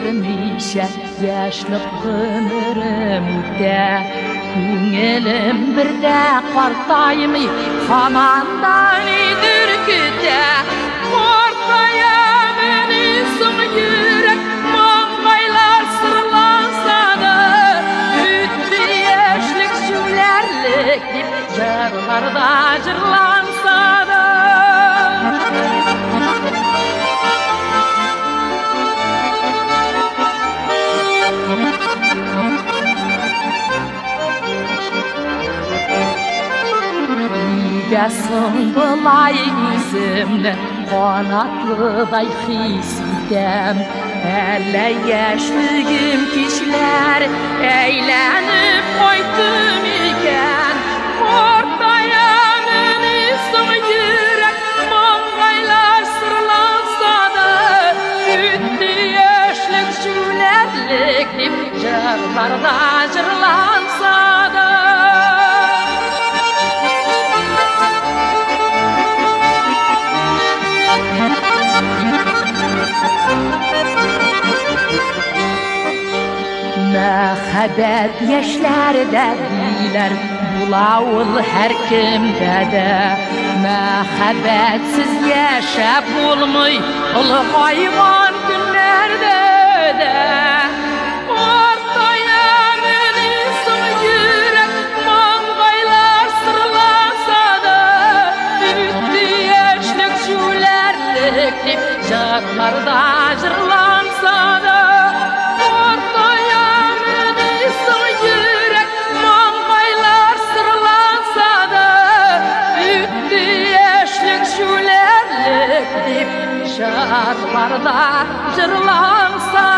birmişe yaşlık ömürüm ütte. Көңілім бірде қартаймай қамандан дүркіте. Қартаямын исің жүрек маңғайлар сырланса да, үтті ешлік жүлерлік деп жырларда жырланса да. Ясың бұлай өзімді қанатlıдай хис етем. Әлі яшілгім кешілер әйленіп қойдым екен. Қартаямын исің жүрек маңғайлар сырланса да, үтті яшілік жүлерлік деп жырларда жырланса да. Мәхәббәт яшьләрдә диләр, булавыл һәр кемдә дә. Мәхәббәтсез яшәп булмый олыгайган көннәрдә дә. Картаямын исің йөрәк маңгайлар сырланса да, үтте яшьлек җүләрлек дип җырларда җырланса да. Şartlarda jırlansa